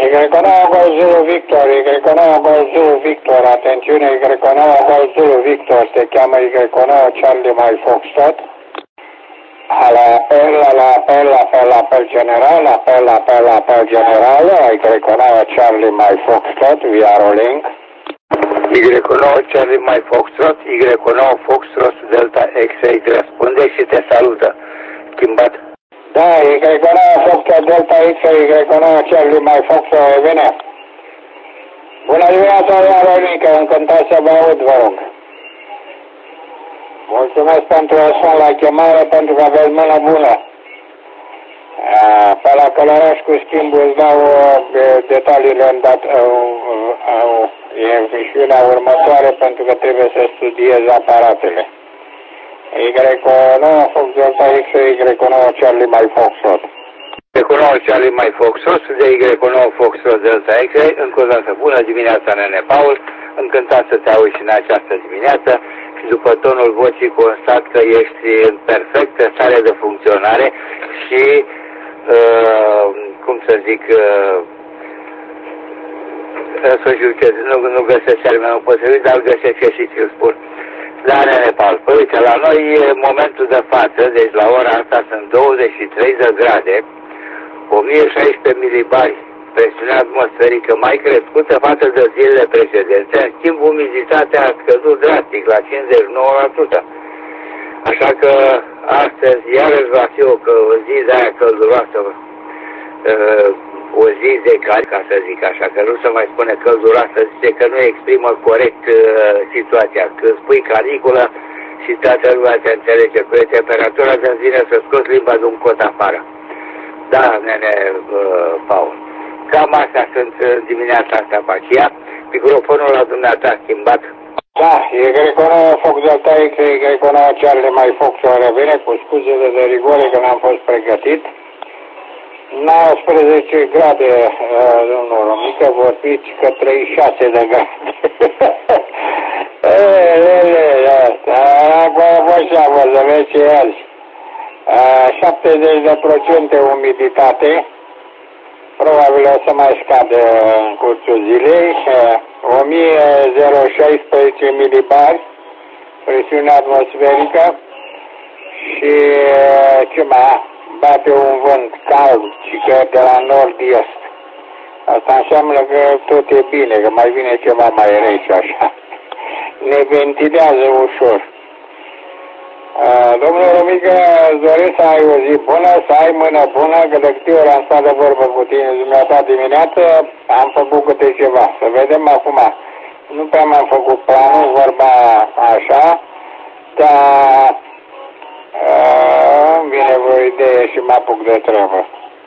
Y9 Gol Zulu Victor, Y9 Gol Zulu Victor, atențiune, Y9 Gol Zulu Victor, se cheamă Y9 Charlie My Foxtrot. Apel general, apel general, Y9 Charlie My Foxtrot, we are rolling. Y9 Charlie My Foxtrot, Y9 Foxtrot Delta X-Ray răspunde și te salută. Schimbat. Da, Y9 Foxtrot Delta X-Ray, Y9 Charlie My Foxtrot, bine. Bună dimineața, Iaronică, încântat să vă aud, vă rog. Mulțumesc pentru răspuns la chemare, pentru că aveți mână bună. Pe la Călăraș cu schimbul îți dau detaliile în emisiunea următoare, pentru că trebuie să studiez aparatele. Y9 Fox Delta X, Y9 Charlie My Foxtrot. Y9 Charlie My Foxtrot, de Y9 Foxtrot Delta X, încă o dată bună dimineața, nene Paul, încântat să te auzi și în această dimineață și după tonul vocii constat că ești în perfectă stare de funcționare și, cum să zic, să știu, nu găsesc termenul potrivit, dar îl găsesc și ți-l spun. Da, nene Paul, păi uite, la noi e momentul de față, deci la ora asta sunt 23 de grade, 1016 milibari, presiunea atmosferică mai crescută față de zilele precedente, în schimb umiditatea a scăzut drastic la 59%. Așa că astăzi iarăși va fi o zi de aia călduroasă, o zi de cald, ca să zic așa, că nu se mai spune călduroasă, zice că nu exprimă corect situația. Când spui caniculă și toată lumea te înțelege, cu temperatura de vine să scoți limba de un cot afară. Da, nene Paul. Cam astea sunt dimineața asta pe aceea. Microfonul la dumneata schimbat. Da, Y9 Fox Delta X, Y9 Charlie My Fox revine, cu scuzele de rigoare că n-am fost pregătit. 19 grade, domnul Romică, vorbiți că 36 de grade. Acum vă vedeți ce azi. 70% umiditate, probabil o să mai scadă în cursul zilei, 1016 milibari, presiunea atmosferică și ce mai bate un vânt cald și că de la nord-est. Asta înseamnă că tot e bine, că mai vine ceva mai rece așa. Ne ventilează ușor. Domnul Romică, îți doresc să ai o zi bună, să ai mână bună, că de câte ori am stat de vorbă cu tine dumneata dimineață, am făcut câte ceva. Să vedem acum. Nu prea mi-am făcut planul, vorba așa, dar îmi vine vreo idee și mă apuc de treabă.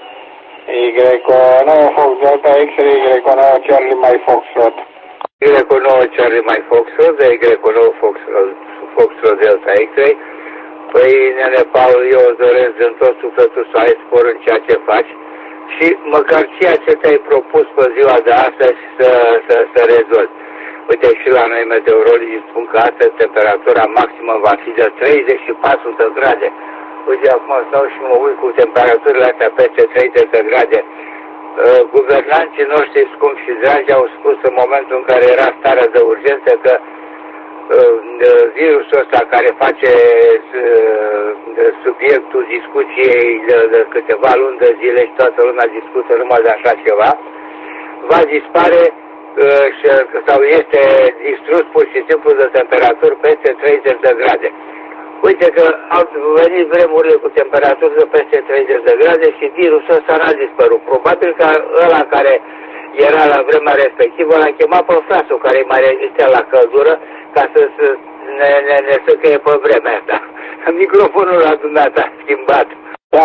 Y9 Fox Delta X, Y9 Charlie My Foxtrot. Y9 Charlie My Foxtrot, Y9 Foxtrot Delta X-Ray. Păi, nene Paul, eu îți doresc din tot sufletul să ai spor în ceea ce faci și măcar ceea ce te-ai propus pe ziua de astăzi să rezolvi. Uite, și la noi meteorologii spun că astăzi temperatura maximă va fi de 34 de grade. Uite, acum stau și mă uit cu temperaturile astea peste 30 de grade. Guvernanții noștri scumpi și dragi au spus în momentul în care era starea de urgență că virusul ăsta care face subiectul discuției de câteva luni de zile și toată lumea discută numai de așa ceva, va dispare sau este distrus pur și simplu de temperaturi peste 30 de grade. Uite că au venit vremurile cu temperaturi de peste 30 de grade și virusul ăsta n-a dispărut. Probabil că ăla care era la vremea respectivă l-a chemat pe frasul care e mai rezistent la căldură ca să ne săcăie pe vremea asta. Microfonul la dumneata schimbat. Da.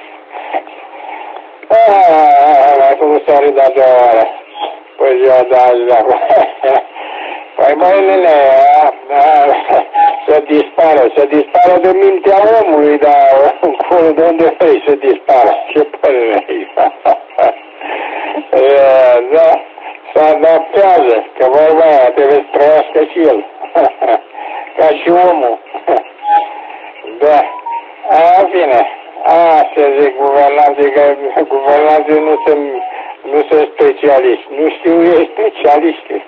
Ai făcut să râd a doua oară. Păi ziua de azi, da. Păi măi, nene, să dispară de mintea omului, dar acolo de unde vrei să dispară? Ce părere ai? Da, se adaptează, că vorba aia trebuie să trăiască și el, ca și omul. Da, în fine, asta zic guvernanții, că guvernanții nu sunt specialiști. Nu știu ei specialiști.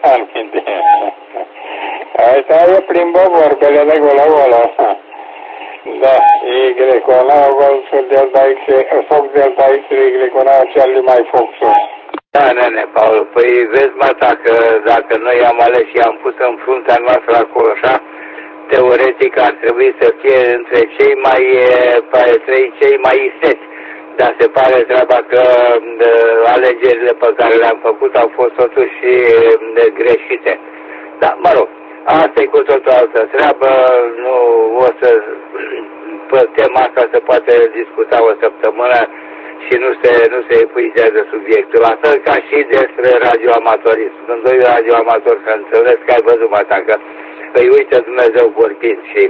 Asta e plimbă vorbele de golo-golo. Da, Y-9, Golful Delta X, Fox Delta X, Y-9, Charlie mai Fox-ul. Da, nene, Paul, păi vezi, mata, că dacă noi am ales și am pus în fruntea noastră acolo, așa, teoretic ar trebui să fie între cei mai isteți. Dar se pare treaba că alegerile pe care le-am făcut au fost totuși greșite. Da, mă rog, asta e cu totul altă treabă, nu o să, pe tema asta se poate discuta o săptămână și nu se epuizează subiectul. La fel ca și despre radioamatorism. Sunt doi radioamatori, să înțeles că ai văzut, mă, că îi uită Dumnezeu vorbind și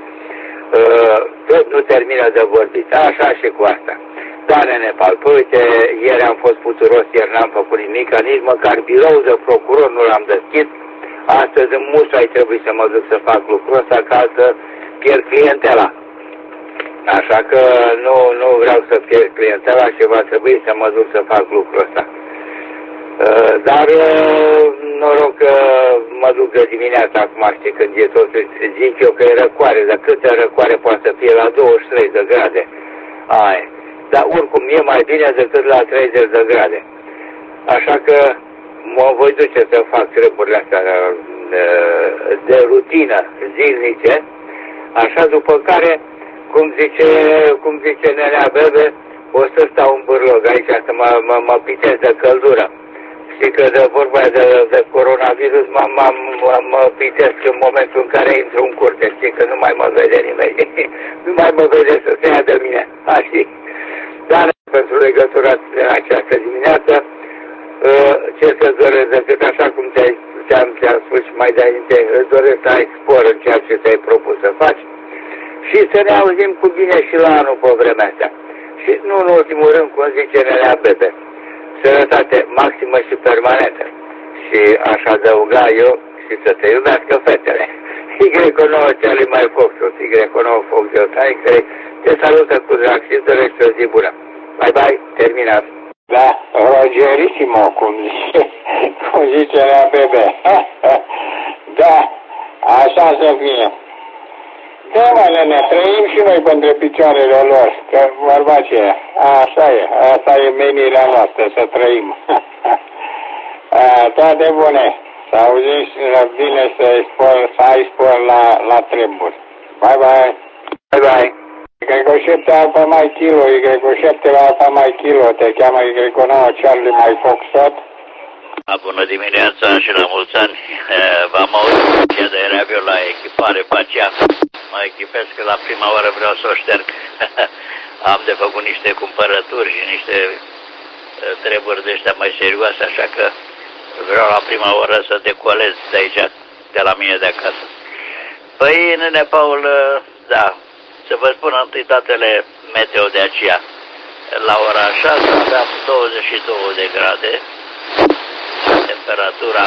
tot nu termină de vorbit. Așa și cu asta. Da, nene, Paul, păi, uite, ieri am fost puturos, ieri n-am făcut nimic, nici măcar birou de procuror nu l-am deschis. Astăzi în musai trebuie să mă duc să fac lucrul ăsta ca să pierd clientela. Așa că nu vreau să pierd clientela și va trebui să mă duc să fac lucrul ăsta. Dar noroc că mă duc de dimineața, acum știi când e totul, zic eu că e răcoare, dar câtă răcoare poate să fie la 23 de grade. Aia. Dar oricum e mai bine decât la 30 de grade. Așa că mă voi duce să fac treburile astea de rutină zilnice, așa după care, cum zice nenea Bebe, o să stau în bârlog aici să mă pitez de căldură. Știi că de vorba de coronavirus mă pitesc în momentul în care intru în curte, știi că nu mai mă vede nimeni, nu mai mă vede să se ia de mine, știi? Dar pentru legătura de această dimineață, ce să-ți doresc decât așa cum ți-am spus mai de-ainte, îți doresc să ai spor în ceea ce ți-ai propus să faci și să ne auzim cu bine și la anul pe vremea asta. Și nu în ultimul rând, cum zice nenea Bebe, sănătate maximă și permanentă. Și aș adăuga eu și să te iubească fetele. Y-9 Charlie mai Fox-ul, Y-9 Fox Delta X, te salută cu drag și îți dorește o zi bună. Bye bye, terminat. Da, Rogerissimo, cum zice la Bebe. Da, așa să fie. Da, mă, nene, trăim și noi între picioarele lor, că vorba aceea. Așa e, asta e menirea noastră, să trăim. Toate bune, să auzim bine să ai spor la treburi. Bye, bye. Bye, bye. Y7 Alfa mai Kilo, Y7 Alfa mai Kilo, te cheamă Y9 Charlie mai Foxtrot. Bună dimineața și la mulți ani. V-am auzit ce de radio la echipare pe aceea. Mă echipez că la prima oară vreau să o șterg. Am de făcut niște cumpărături și niște treburi de ăștia mai serioase, așa că vreau la prima oră să decolez de aici, de la mine de acasă. Păi, nene Paul, da, să vă spun întâi datele meteo de aceea. La ora 6 aveam 22 de grade, temperatura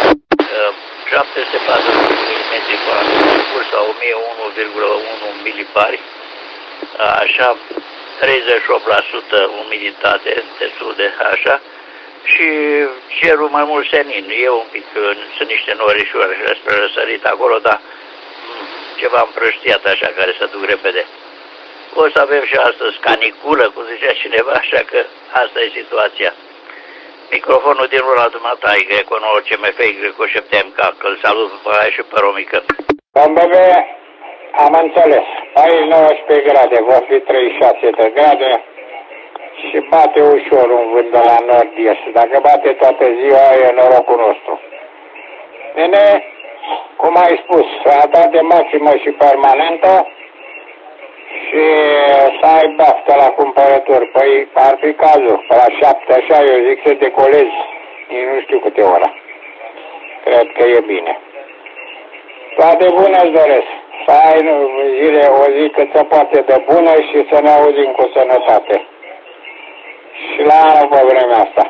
740 mm sau 1001,1 milibari, așa, 38% umiditate, destul de așa, și cerul mai mult senin. E un pic, sunt niște norișoare spre răsărit acolo, dar ceva împrăștiat așa, care se duc repede. O să avem și astăzi caniculă, cum zicea cineva, așa că asta e situația. Microfonul din la dumneata, Y9 CMF, Y7MK, că-l salut pe aia și pe Romică. Bebe, am înțeles. Aici 19 grade, vor fi 36 de grade și bate ușor un vânt de la nord-est. Dacă bate toată ziua, e norocul nostru. Bine, cum ai spus, sănătate maximă și permanentă și să ai baftă la cumpărături. Păi ar fi cazul, pe la 7 așa, eu zic să decolezi, nu știu câte ora. Cred că e bine. Toate bune îți doresc. Să ai o zi cât se poate de bună și să ne auzim cu sănătate. Și la anul pe vremea asta.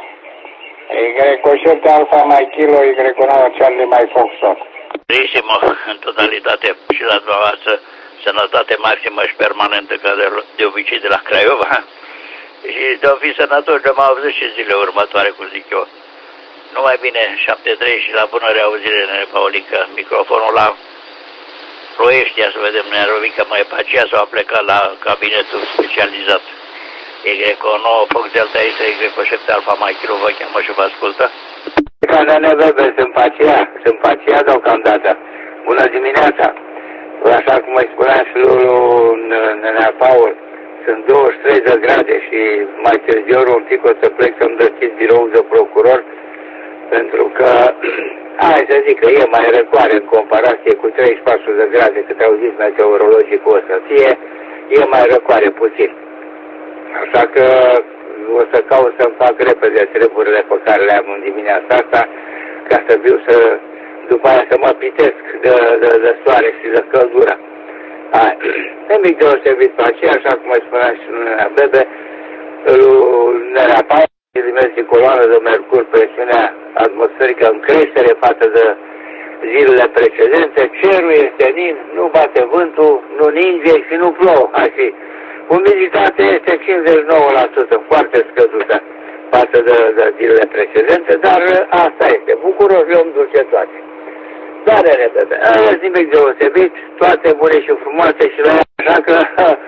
Y7 Alfa mai Kilo, Y9 Charlie mai Foxtrot. Brisimo, în totalitate și la dumneavoastră, sănătate maximă și permanentă, ca de obicei de la Craiova. Și de-o fi sănătoși, de m-au văzut și zile următoare, cum zic eu. Numai bine, 73 și la bună reauzire, nene Paulică. Microfonul la Ploieștia, să vedem, nene Romică, mai pe aceea s-a plecat la cabinetul specializat. Y9, Fox Delta este Y7 Alfa Mike Kilo, vă cheamă și vă ascultă. Ca nene Bebe, sunt pe aceea deocamdată. Bună dimineața! Așa cum îi spunea și lui nenea Paul, sunt 23 de grade și mai târziu un pic o să plec să-mi deschid biroul de procuror, pentru că, hai să zic că e mai răcoare în comparație cu 34 de grade, cât au zis meteorologii că o să fie, e mai răcoare puțin. Așa că o să caut să-mi fac repede treburile pe care le am în dimineața asta, ca să viu să, după aia să mă pitesc de soare și de căldură. Nimic deosebit pe aceea, așa cum îi spunea și nenea Bebe, nenea Paul, dimensi coloană de mercur, presiunea atmosferică în creștere față de zilele precedente, cerul este nin, nu bate vântul, nu ninge și nu plouă. Așa. Umiditatea este 59%, foarte scăzută față de zilele precedente, dar asta este. Bucuros le om dulce toate. Da, nene Bebe, nimic deosebit, toate bune și frumoase și la ea, așa că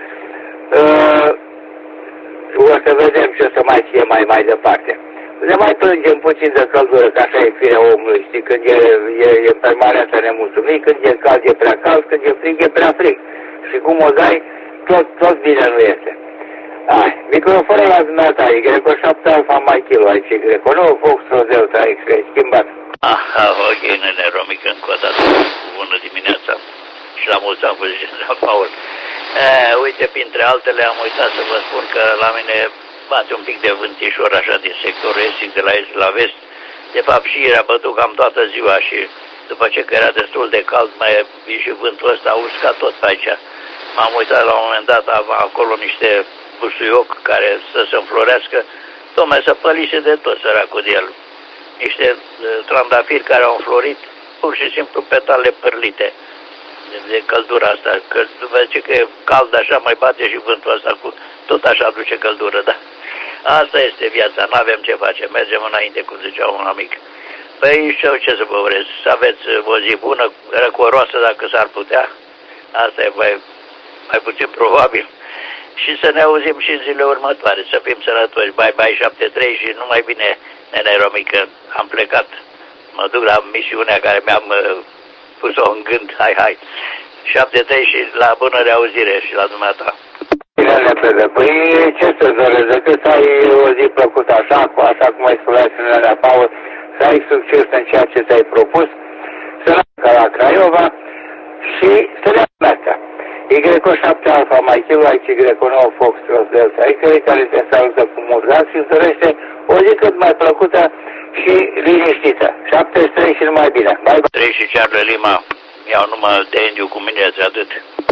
o să vedem ce o să mai fie mai departe. Ne mai plângem puțin de căldură, că așa e firea omului, știi, când e permanentă nemulțumit, când e cald e prea cald, când e frig e prea frig. Și cum o dai, tot bine nu este. Microfonul la dumneata, Y7 Alfa Mike Kilo, aici Y9, Fox Delta X-Ray, schimbat. Aha, ok, nene Romică, încă o dată, bună dimineața și la mulți ani, vă zice, la Paul. Uite, printre altele, am uitat să vă spun că la mine bate un pic de vântișor așa din sectorul estic, de la est la vest. De fapt și ieri a bătut cam toată ziua și după ce că era destul de cald, mai e și vântul ăsta a uscat tot pe aici. M-am uitat la un moment dat, acolo niște busuioc care să se înflorească, tocmai să pălise de tot săracul de el. Niște trandafiri care au înflorit, pur și simplu petale părlite de căldura asta, că după ce că e cald așa, mai bate și vântul ăsta, tot așa aduce căldură, da? Asta este viața, nu avem ce face, mergem înainte, cum zicea un amic. Păi știu ce să vă urez, să aveți o zi bună, răcoroasă dacă s-ar putea, asta e mai puțin probabil, și să ne auzim și în zilele următoare, să fim sănătoși, bye 73 și numai bine, nene Romică, am plecat, mă duc la misiunea care mi-am pus-o în gând, hai, 73 și la bună reauzire și la dumneata. Bine, repede, păi ce să doresc, decât să ai o zi plăcută așa cum ai spunea și nenea Paul, să ai succes în ceea ce ți-ai propus, să rămâi la Craiova și să le meargă. Y7 Alfa Mike Kilo, aici Y9 Fox Delta X-Ray, care te salută cu mult drag și îți dorește o zi cât mai plăcută și liniștită. 73 și numai bine. Bye, bye. 3 și Charlie Lima, iau numai de Indiu cu mine, atât.